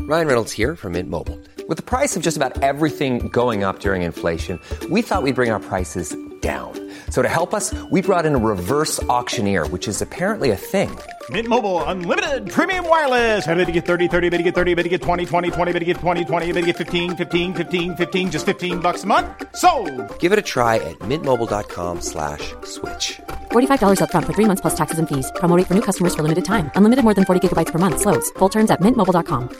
Ryan Reynolds here from Mint Mobile. With the price of just about everything going up during inflation, we thought we'd bring our prices down. So to help us, we brought in a reverse auctioneer, which is apparently a thing. Mint Mobile Unlimited Premium Wireless. How to get 30, 30, bit to get 30, bit to get 20, 20, 20, bit to get 20, 20, bit to get 15, 15, 15, 15, just $15 a month? Sold! Give it a try at mintmobile.com/switch. $45 up front for 3 months plus taxes and fees. Promo rate for new customers for limited time. Unlimited more than 40 gigabytes per month. Slows full terms at mintmobile.com.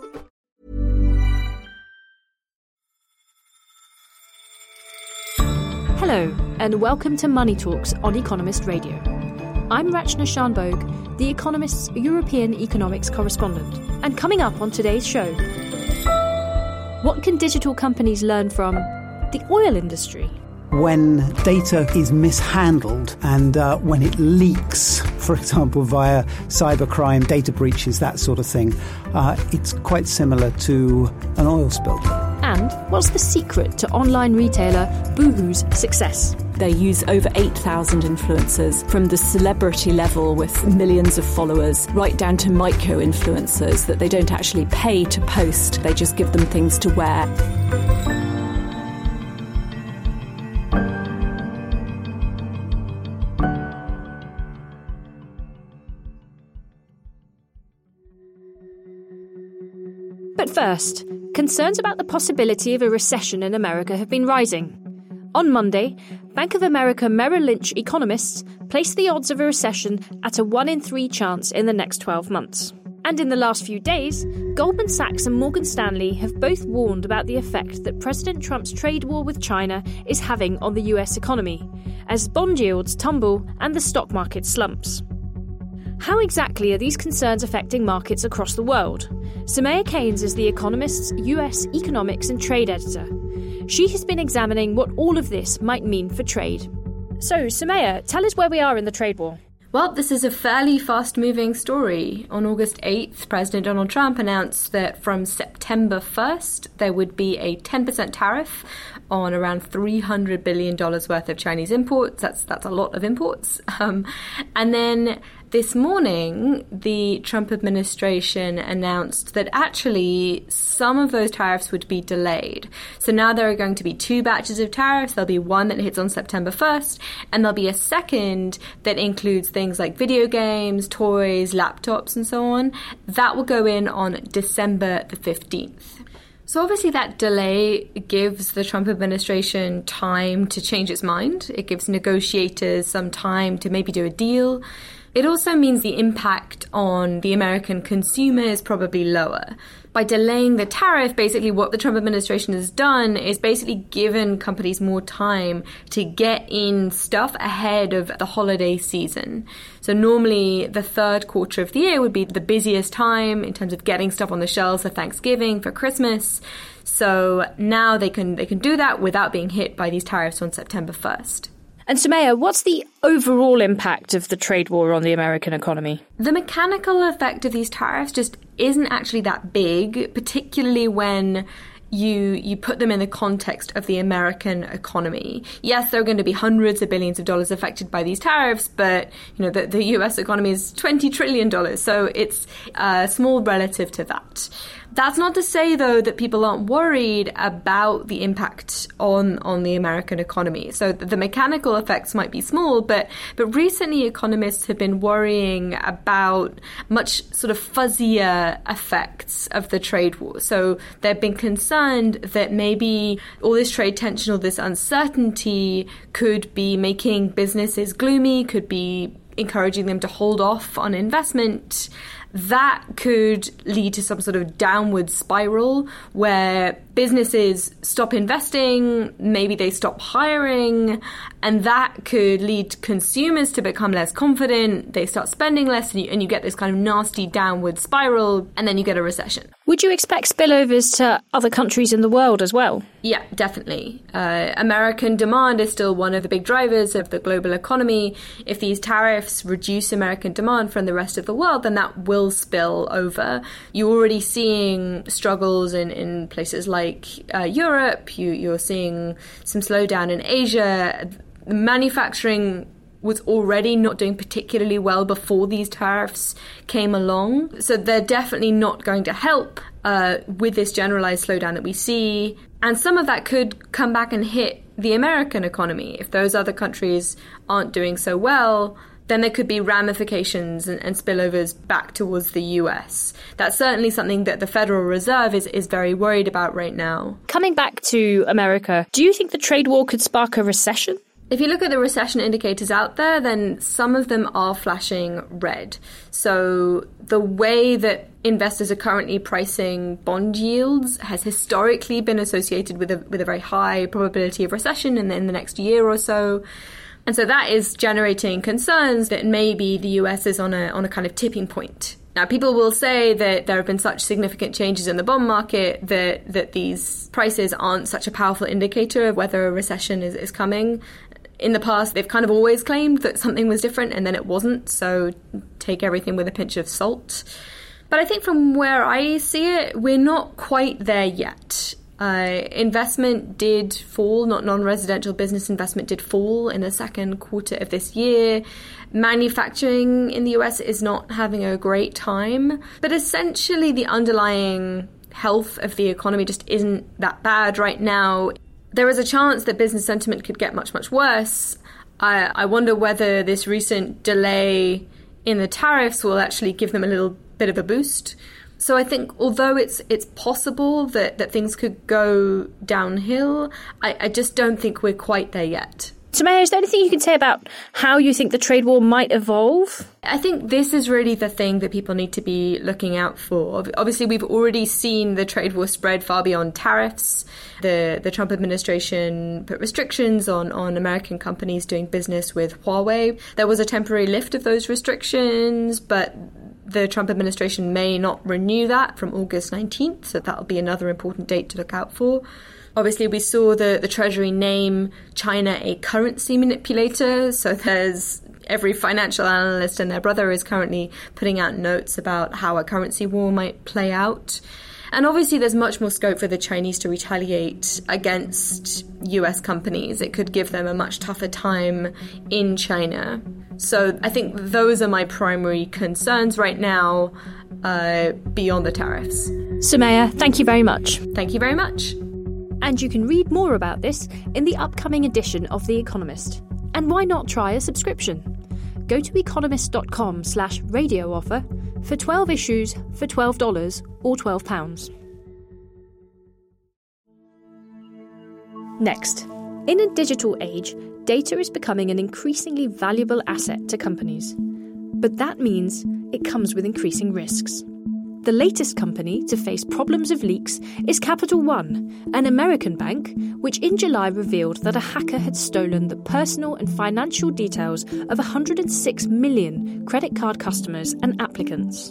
Hello, and welcome to Money Talks on Economist Radio. I'm Rachna Shanbhogue, The Economist's European economics correspondent. And coming up on today's show, what can digital companies learn from the oil industry? When data is mishandled and when it leaks, for example, via cybercrime, data breaches, that sort of thing, it's quite similar to an oil spill. And what's the secret to online retailer Boohoo's success? They use over 8,000 influencers, from the celebrity level with millions of followers right down to micro-influencers that they don't actually pay to post. They just give them things to wear. But first, concerns about the possibility of a recession in America have been rising. On Monday, Bank of America Merrill Lynch economists placed the odds of a recession at a 1 in 3 chance in the next 12 months. And in the last few days, Goldman Sachs and Morgan Stanley have both warned about the effect that President Trump's trade war with China is having on the US economy, as bond yields tumble and the stock market slumps. How exactly are these concerns affecting markets across the world? Soumaya Keynes is The Economist's US economics and trade editor. She has been examining what all of this might mean for trade. So, Soumaya, tell us where we are in the trade war. Well, this is a fairly fast-moving story. On August 8th, President Donald Trump announced that from September 1st, there would be a 10% tariff on around $300 billion worth of Chinese imports. That's a lot of imports. And then this morning, the Trump administration announced that actually some of those tariffs would be delayed. So now there are going to be 2 batches of tariffs. There'll be one that hits on September 1st, and there'll be a second that includes things like video games, toys, laptops, and so on. That will go in on December the 15th. So obviously that delay gives the Trump administration time to change its mind. It gives negotiators some time to maybe do a deal. It also means the impact on the American consumer is probably lower. By delaying the tariff, basically what the Trump administration has done is basically given companies more time to get in stuff ahead of the holiday season. So normally the third quarter of the year would be the busiest time in terms of getting stuff on the shelves for Thanksgiving, for Christmas. So now they can do that without being hit by these tariffs on September 1st. And Soumaya, what's the overall impact of the trade war on the American economy? The mechanical effect of these tariffs just isn't actually that big, particularly when you put them in the context of the American economy. Yes, there are going to be hundreds of billions of dollars affected by these tariffs, but the US economy is $20 trillion, so it's small relative to that. That's not to say, though, that people aren't worried about the impact on the American economy. So the mechanical effects might be small, but recently economists have been worrying about much sort of fuzzier effects of the trade war. So they've been concerned that maybe all this trade tension or this uncertainty could be making businesses gloomy, could be encouraging them to hold off on investment. That could lead to some sort of downward spiral where businesses stop investing, maybe they stop hiring, and that could lead consumers to become less confident, they start spending less, and you get this kind of nasty downward spiral, and then you get a recession. Would you expect spillovers to other countries in the world as well? Yeah, definitely. American demand is still one of the big drivers of the global economy. If these tariffs reduce American demand from the rest of the world, then that will spill over. You're already seeing struggles in places like Europe. You're seeing some slowdown in Asia. Manufacturing was already not doing particularly well before these tariffs came along. So they're definitely not going to help with this generalized slowdown that we see. And some of that could come back and hit the American economy. If those other countries aren't doing so well, then there could be ramifications and spillovers back towards the US. That's certainly something that the Federal Reserve is very worried about right now. Coming back to America, do you think the trade war could spark a recession? If you look at the recession indicators out there, then some of them are flashing red. So the way that investors are currently pricing bond yields has historically been associated with a very high probability of recession in the next year or so. And so that is generating concerns that maybe the US is on a kind of tipping point. Now, people will say that there have been such significant changes in the bond market that these prices aren't such a powerful indicator of whether a recession is coming. In the past, they've kind of always claimed that something was different and then it wasn't, so take everything with a pinch of salt. But I think from where I see it, we're not quite there yet. Investment did fall, not non-residential business investment did fall in the second quarter of this year. Manufacturing in the US is not having a great time, but essentially the underlying health of the economy just isn't that bad right now. There is a chance that business sentiment could get much, much worse. I wonder whether this recent delay in the tariffs will actually give them a little bit of a boost. So I think although it's possible that things could go downhill, I just don't think we're quite there yet. Soumaya, is there anything you can say about how you think the trade war might evolve? I think this is really the thing that people need to be looking out for. Obviously, we've already seen the trade war spread far beyond tariffs. The Trump administration put restrictions on American companies doing business with Huawei. There was a temporary lift of those restrictions, but the Trump administration may not renew that from August 19th, so that'll be another important date to look out for. Obviously, we saw the Treasury name China a currency manipulator, so there's every financial analyst and their brother is currently putting out notes about how a currency war might play out. And obviously, there's much more scope for the Chinese to retaliate against US companies. It could give them a much tougher time in China. So I think those are my primary concerns right now, beyond the tariffs. Soumaya, thank you very much. Thank you very much. And you can read more about this in the upcoming edition of The Economist. And why not try a subscription? Go to economist.com/radio offer for 12 issues for $12 or £12. Next, in a digital age, data is becoming an increasingly valuable asset to companies. But that means it comes with increasing risks. The latest company to face problems of leaks is Capital One, an American bank, which in July revealed that a hacker had stolen the personal and financial details of 106 million credit card customers and applicants.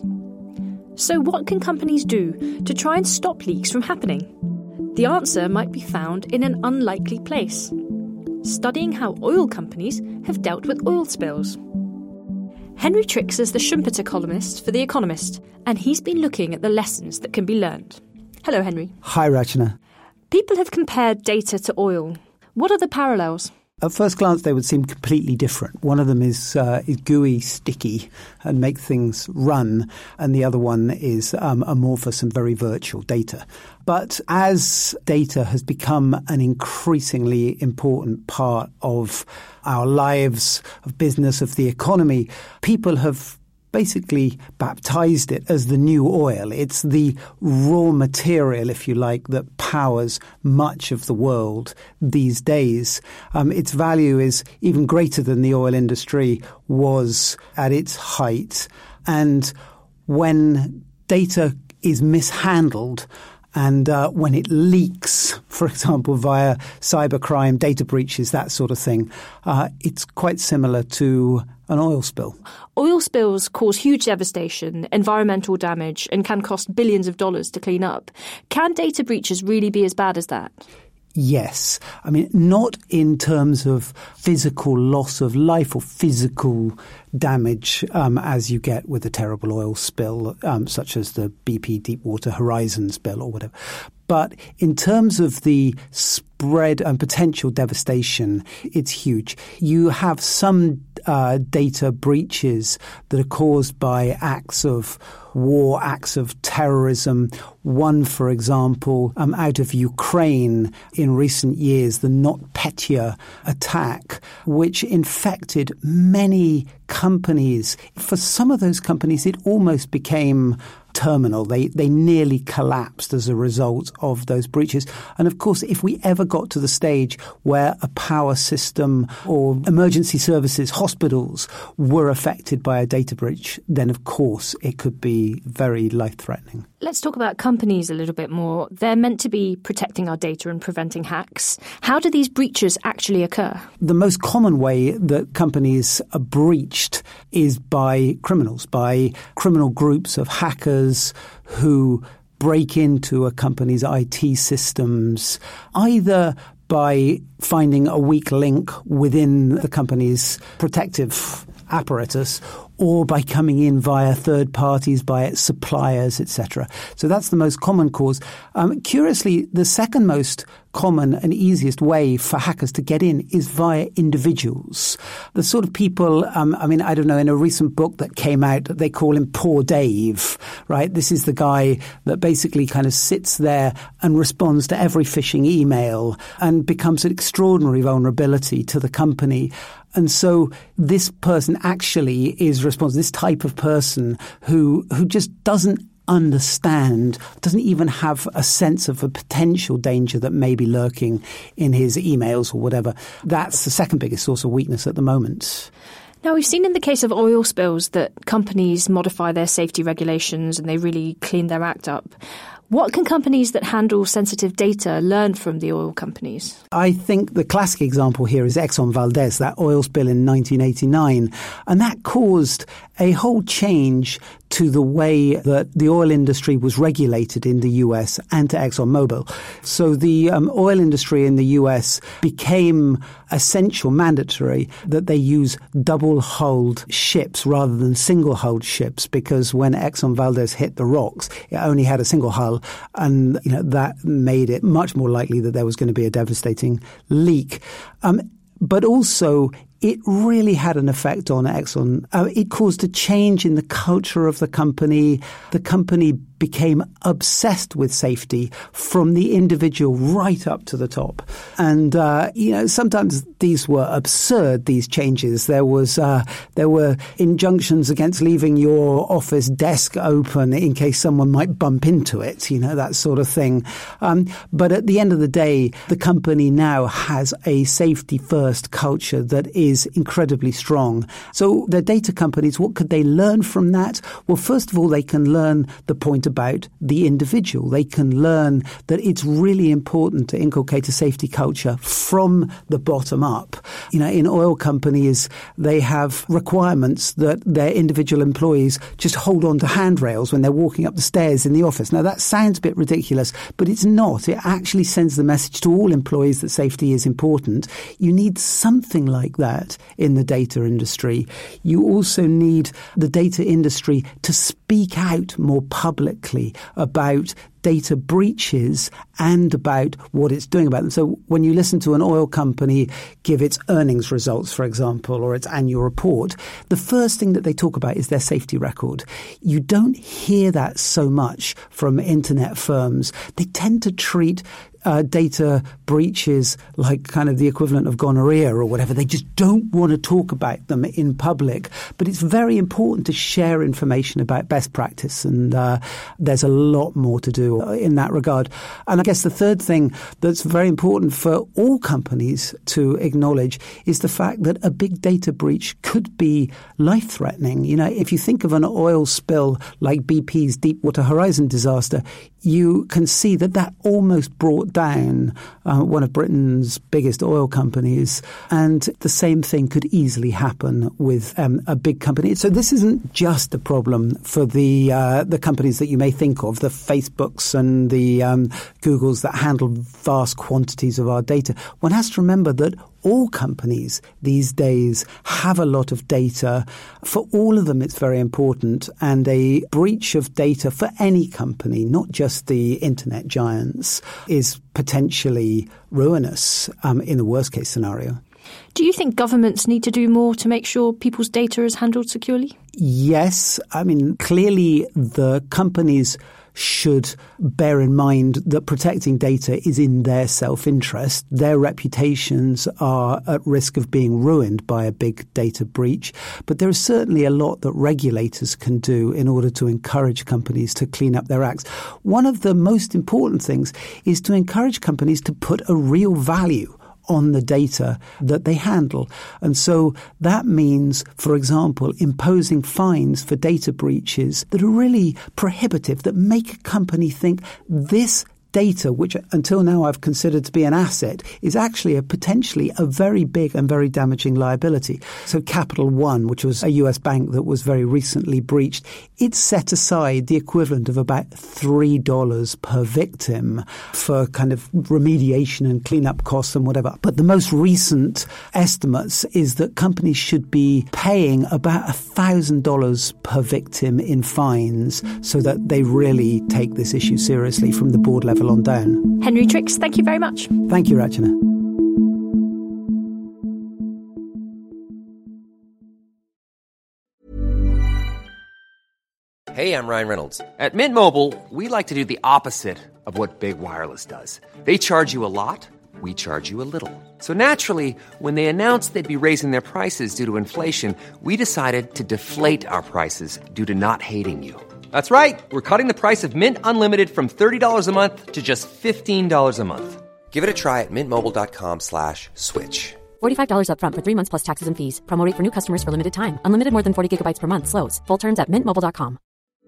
So what can companies do to try and stop leaks from happening? The answer might be found in an unlikely place: studying how oil companies have dealt with oil spills. Henry Tricks is the Schumpeter columnist for The Economist, and he's been looking at the lessons that can be learned. Hello, Henry. Hi, Rachana. People have compared data to oil. What are the parallels? At first glance, they would seem completely different. One of them is gooey, sticky, and make things run, and the other one is amorphous and very virtual data. But as data has become an increasingly important part of our lives, of business, of the economy, people have basically baptized it as the new oil. It's the raw material, if you like, that powers much of the world these days. Its value is even greater than the oil industry was at its height. And when data is mishandled, and when it leaks, for example, via cybercrime, data breaches, that sort of thing, it's quite similar to an oil spill. Oil spills cause huge devastation, environmental damage, and can cost billions of dollars to clean up. Can data breaches really be as bad as that? Yes. I mean, not in terms of physical loss of life or physical damage as you get with a terrible oil spill, such as the BP Deepwater Horizon spill or whatever. But in terms of the spread and potential devastation, it's huge. You have some data breaches that are caused by acts of war, acts of terrorism. One, for example, out of Ukraine in recent years, the NotPetya attack, which infected many companies. For some of those companies, it almost became terminal. They nearly collapsed as a result of those breaches. And of course, if we ever got to the stage where a power system or emergency services, hospitals were affected by a data breach, then of course it could be very life-threatening. Let's talk about companies a little bit more. They're meant to be protecting our data and preventing hacks. How do these breaches actually occur? The most common way that companies are breached is by criminals, by criminal groups of hackers who break into a company's IT systems, either by finding a weak link within the company's protective apparatus, or by coming in via third parties, by its suppliers, etc. So that's the most common cause. Curiously, the second most common and easiest way for hackers to get in is via individuals. The sort of people, I don't know, in a recent book that came out, they call him Poor Dave, right? This is the guy that basically kind of sits there and responds to every phishing email and becomes an extraordinary vulnerability to the company. And so this person actually is responsible, this type of person who just doesn't understand, doesn't even have a sense of a potential danger that may be lurking in his emails or whatever. That's the second biggest source of weakness at the moment. Now, we've seen in the case of oil spills that companies modify their safety regulations and they really clean their act up. What can companies that handle sensitive data learn from the oil companies? I think the classic example here is Exxon Valdez, that oil spill in 1989. And that caused a whole change to the way that the oil industry was regulated in the US and to ExxonMobil. So the oil industry in the US became essential, mandatory, that they use double-hulled ships rather than single-hulled ships, because when Exxon Valdez hit the rocks, it only had a single hull, and that made it much more likely that there was going to be a devastating leak. But also, it really had an effect on Exxon. It caused a change in the culture of the company. The company became obsessed with safety from the individual right up to the top. And, sometimes these were absurd, these changes. There were injunctions against leaving your office desk open in case someone might bump into it, that sort of thing. But at the end of the day, the company now has a safety-first culture that is incredibly strong. So the data companies, what could they learn from that? Well, first of all, they can learn the point about the individual. They can learn that it's really important to inculcate a safety culture from the bottom up. In oil companies, they have requirements that their individual employees just hold on to handrails when they're walking up the stairs in the office. Now, that sounds a bit ridiculous, but it's not. It actually sends the message to all employees that safety is important. You need something like that in the data industry. You also need the data industry to speak out more publicly about data breaches and about what it's doing about them. So when you listen to an oil company give its earnings results, for example, or its annual report, the first thing that they talk about is their safety record. You don't hear that so much from internet firms. They tend to treat data breaches like kind of the equivalent of gonorrhea or whatever. They just don't want to talk about them in public. But it's very important to share information about best practice, and there's a lot more to do in that regard. And I guess the third thing that's very important for all companies to acknowledge is the fact that a big data breach could be life-threatening. If you think of an oil spill like BP's Deepwater Horizon disaster, you can see that almost brought down one of Britain's biggest oil companies. And the same thing could easily happen with a big company. So this isn't just a problem for the companies that you may think of, the Facebooks and the Googles that handle vast quantities of our data. One has to remember that all companies these days have a lot of data. For all of them, it's very important. And a breach of data for any company, not just the internet giants, is potentially ruinous in the worst case scenario. Do you think governments need to do more to make sure people's data is handled securely? Yes. I mean, clearly the companies should bear in mind that protecting data is in their self-interest. Their reputations are at risk of being ruined by a big data breach. But there is certainly a lot that regulators can do in order to encourage companies to clean up their acts. One of the most important things is to encourage companies to put a real value on the data that they handle. And so that means, for example, imposing fines for data breaches that are really prohibitive, that make a company think this data, which until now I've considered to be an asset, is actually potentially a very big and very damaging liability. So Capital One, which was a US bank that was very recently breached, it set aside the equivalent of about $3 per victim for kind of remediation and cleanup costs and whatever. But the most recent estimates is that companies should be paying about $1,000 per victim in fines so that they really take this issue seriously from the board level on down. Henry Tricks, thank you very much. Thank you, Rachana. Hey, I'm Ryan Reynolds. At Mint Mobile, we like to do the opposite of what Big Wireless does. They charge you a lot, we charge you a little. So naturally, when they announced they'd be raising their prices due to inflation, we decided to deflate our prices due to not hating you. That's right. We're cutting the price of Mint Unlimited from $30 a month to just $15 a month. Give it a try at mintmobile.com/switch. $45 up front for 3 months plus taxes and fees. Promo rate for new customers for limited time. Unlimited more than 40 gigabytes per month. Slows full terms at mintmobile.com.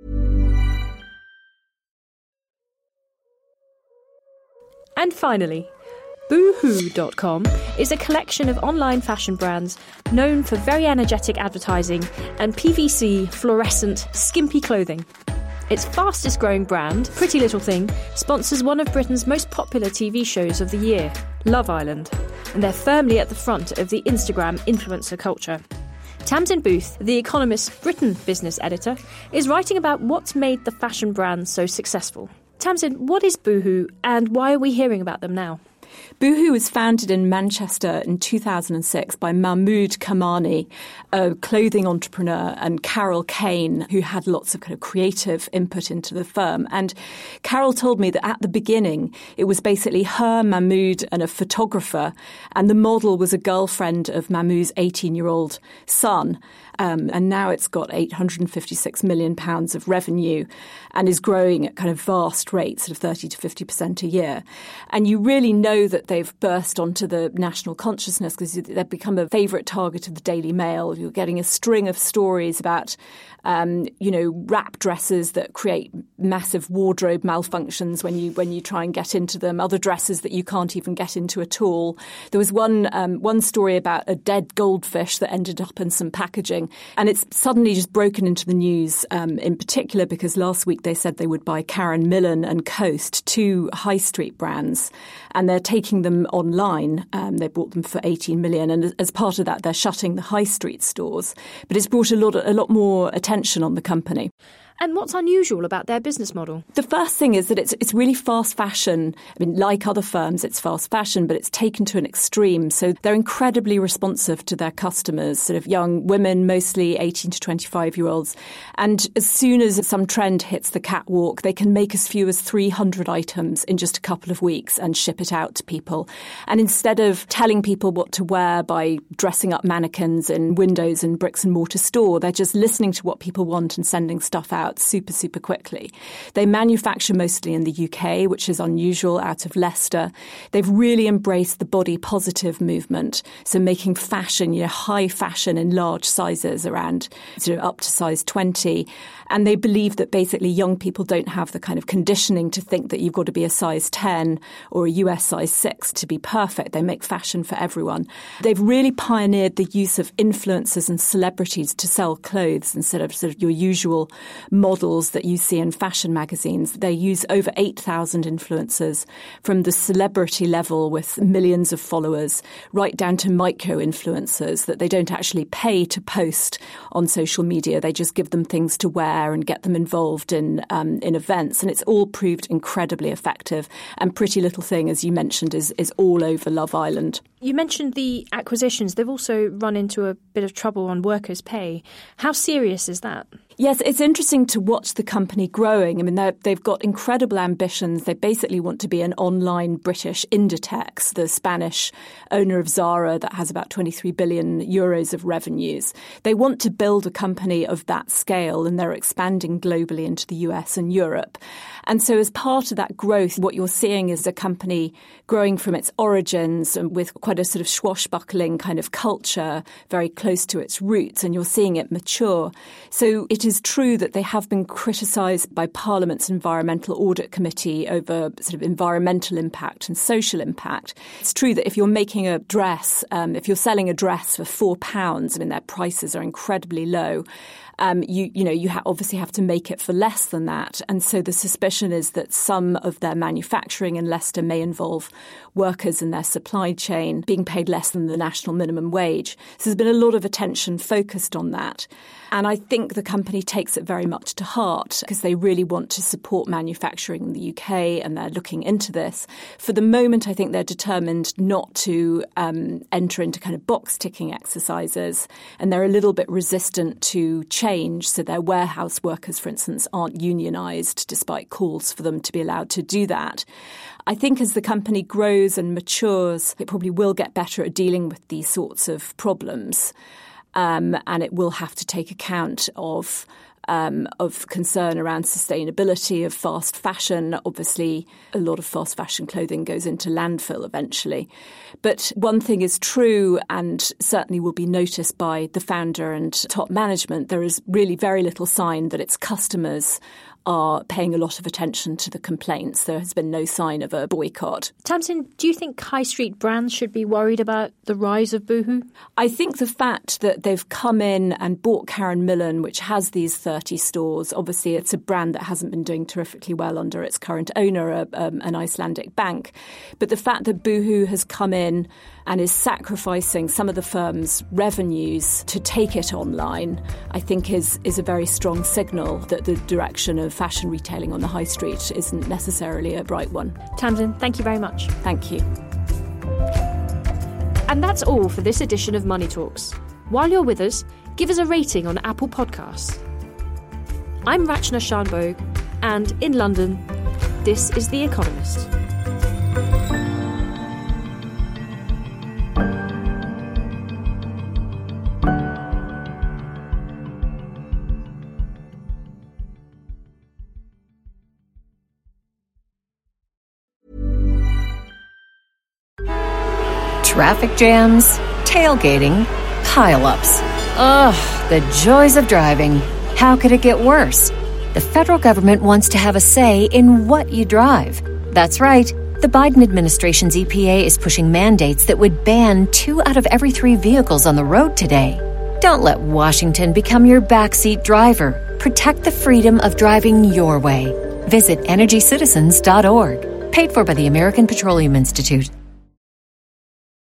And finally, Boohoo.com is a collection of online fashion brands known for very energetic advertising and PVC, fluorescent, skimpy clothing. Its fastest growing brand, Pretty Little Thing, sponsors one of Britain's most popular TV shows of the year, Love Island, and they're firmly at the front of the Instagram influencer culture. Tamsin Booth, The Economist's Britain business editor, is writing about what's made the fashion brand so successful. Tamsin, what is Boohoo and why are we hearing about them now? Boohoo was founded in Manchester in 2006 by Mahmood Kamani, a clothing entrepreneur, and Carol Kane, who had lots of kind of creative input into the firm. And Carol told me that at the beginning, it was basically her, Mahmood, and a photographer, and the model was a girlfriend of Mahmood's 18-year-old son. And now it's got £856 million of revenue and is growing at kind of vast rates of 30 to 50% a year. And you really know that they've burst onto the national consciousness because they've become a favourite target of the Daily Mail. You're getting a string of stories about, wrap dresses that create massive wardrobe malfunctions when you try and get into them, other dresses that you can't even get into at all. There was one story about a dead goldfish that ended up in some packaging. And it's suddenly just broken into the news, in particular because last week they said they would buy Karen Millen and Coast, two high street brands, and they're taking them online. They bought them for 18 million. And as part of that, they're shutting the high street stores. But it's brought a lot more attention on the company. And what's unusual about their business model? The first thing is that it's really fast fashion. I mean, like other firms, it's fast fashion, but it's taken to an extreme. So they're incredibly responsive to their customers, sort of young women, mostly 18 to 25-year-olds. And as soon as some trend hits the catwalk, they can make as few as 300 items in just a couple of weeks and ship it out to people. And instead of telling people what to wear by dressing up mannequins in windows and bricks and mortar store, they're just listening to what people want and sending stuff out super, super quickly. They manufacture mostly in the UK, which is unusual, out of Leicester. They've really embraced the body positive movement, so making fashion, high fashion in large sizes around sort of up to size 20. And they believe that basically young people don't have the kind of conditioning to think that you've got to be a size 10 or a US size 6 to be perfect. They make fashion for everyone. They've really pioneered the use of influencers and celebrities to sell clothes instead of sort of your usual models that you see in fashion magazines. They use over 8,000 influencers from the celebrity level with millions of followers right down to micro-influencers that they don't actually pay to post on social media. They just give them things to wear and get them involved in events. And it's all proved incredibly effective. And Pretty Little Thing, as you mentioned, is all over Love Island. You mentioned the acquisitions. They've also run into a bit of trouble on workers' pay. How serious is that? Yes, it's interesting to watch the company growing. I mean, they've got incredible ambitions. They basically want to be an online British Inditex, the Spanish owner of Zara that has about 23 billion euros of revenues. They want to build a company of that scale, and they're expanding globally into the US and Europe. And so as part of that growth, what you're seeing is a company growing from its origins and with quite a sort of swashbuckling kind of culture, very close to its roots, and you're seeing it mature. So it is true that they have been criticised by Parliament's Environmental Audit Committee over sort of environmental impact and social impact. It's true that if you're making a dress, if you're selling a dress for £4, I mean, their prices are incredibly low. You obviously have to make it for less than that. And so the suspicion is that some of their manufacturing in Leicester may involve workers in their supply chain being paid less than the national minimum wage. So there's been a lot of attention focused on that. And I think the company takes it very much to heart because they really want to support manufacturing in the UK, and they're looking into this. For the moment, I think they're determined not to enter into kind of box-ticking exercises, and they're a little bit resistant to change. So their warehouse workers, for instance, aren't unionised despite calls for them to be allowed to do that. I think as the company grows and matures, it probably will get better at dealing with these sorts of problems. And it will have to take account of concern around sustainability of fast fashion. Obviously, a lot of fast fashion clothing goes into landfill eventually. But one thing is true, and certainly will be noticed by the founder and top management, there is really very little sign that its customers are paying a lot of attention to the complaints. There has been no sign of a boycott. Tamsin, do you think high street brands should be worried about the rise of Boohoo? I think the fact that they've come in and bought Karen Millen, which has these 30 stores, obviously it's a brand that hasn't been doing terrifically well under its current owner, an Icelandic bank. But the fact that Boohoo has come in and is sacrificing some of the firm's revenues to take it online, I think is a very strong signal that the direction of fashion retailing on the high street isn't necessarily a bright one. Tamsin, thank you very much. Thank you. And that's all for this edition of Money Talks. While you're with us, give us a rating on Apple Podcasts. I'm Rachna Shanbhogue, and in London, this is The Economist. Traffic jams, tailgating, pile-ups. Ugh, the joys of driving. How could it get worse? The federal government wants to have a say in what you drive. That's right. The Biden administration's EPA is pushing mandates that would ban 2 out of every 3 vehicles on the road today. Don't let Washington become your backseat driver. Protect the freedom of driving your way. Visit EnergyCitizens.org. Paid for by the American Petroleum Institute.